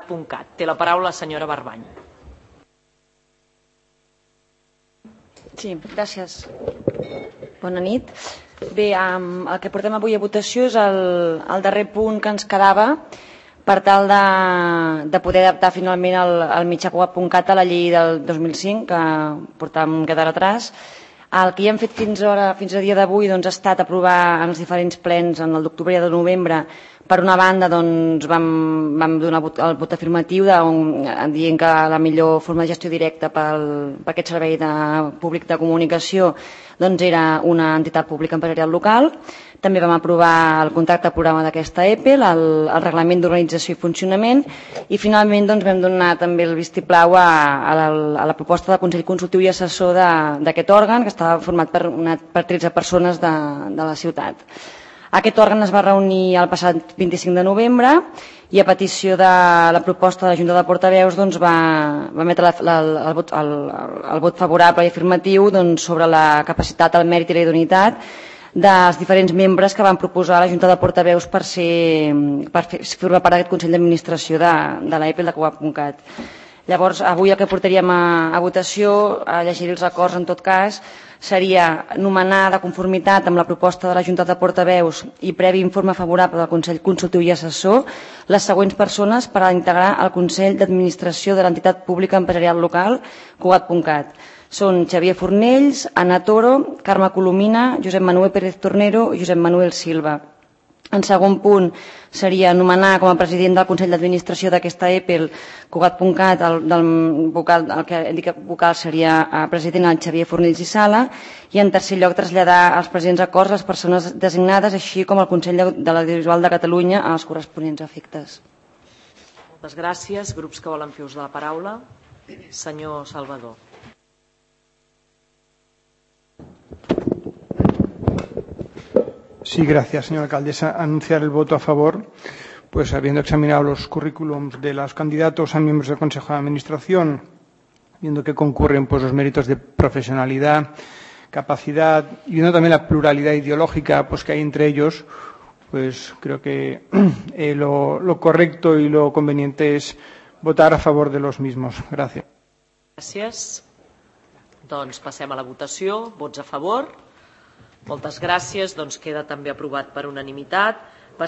Cugat.cat. Té la paraula la senyora Barbany. Sí, gràcies. Bona nit. Bé, el que portem avui a votació és el darrer punt que ens quedava per tal de poder adaptar finalment el mitjà Cugat.cat a la llei del 2005, que portàvem un quedar atrás. El que ja hem fet fins a dia d'avui ha estat aprovar en els diferents plens en el d'octubre i de novembre. Per una banda, vam donar el vot afirmatiu dient que la millor forma de gestió directa per aquest servei públic de comunicació era una entitat pública empresarial local. També vam aprovar el contracte programa d'aquesta EPEL, el reglament d'organització i funcionament, i finalment vam donar també el vistiplau a la proposta de Consell Consultiu i Assessor d'aquest òrgan, que estava format per 13 persones de la ciutat. Aquest òrgan es va reunir el passat 25 de novembre i a petició de la proposta de la Junta de Portaveus va emetre el vot favorable i afirmatiu sobre la capacitat, el mèrit i la idoneïtat dels diferents membres que van proposar la Junta de Portaveus per formar part d'aquest Consell d'Administració de l'EPEL de Cugat.cat. Llavors, avui el que portaríem a votació, a llegir els acords en tot cas, seria nomenar de conformitat amb la proposta de la Junta de Portaveus i previ informe favorable del Consell Consultiu i Assessor les següents persones per a integrar el Consell d'Administració de l'entitat pública empresarial local Cugat.cat. Són Xavier Fornells, Ana Toro, Carme Colomina, Josep Manuel Pérez Tornero i Josep Manuel Silva. En segon punt seria nomenar com a president del Consell d'Administració d'aquesta EPEL Cugat.cat, el que indica vocal seria president el Xavier Fornells i Sala, i en tercer lloc traslladar als presents acords les persones designades, així com el Consell de l'Audiovisual de Catalunya als corresponents efectes. Moltes gràcies. Grups que volen fer ús de la paraula. Senyor Salvador. Sí, gracias, señora alcaldesa. Anunciar el voto a favor, pues habiendo examinado los currículums de los candidatos a miembros del Consejo de Administración, viendo que concurren pues los méritos de profesionalidad, capacidad y viendo también la pluralidad ideológica pues que hay entre ellos, pues creo que lo correcto y lo conveniente es votar a favor de los mismos. Gracias. Gràcies. Doncs passem a la votació. Vots a favor. Moltes gràcies. Doncs queda també aprovat per unanimitat.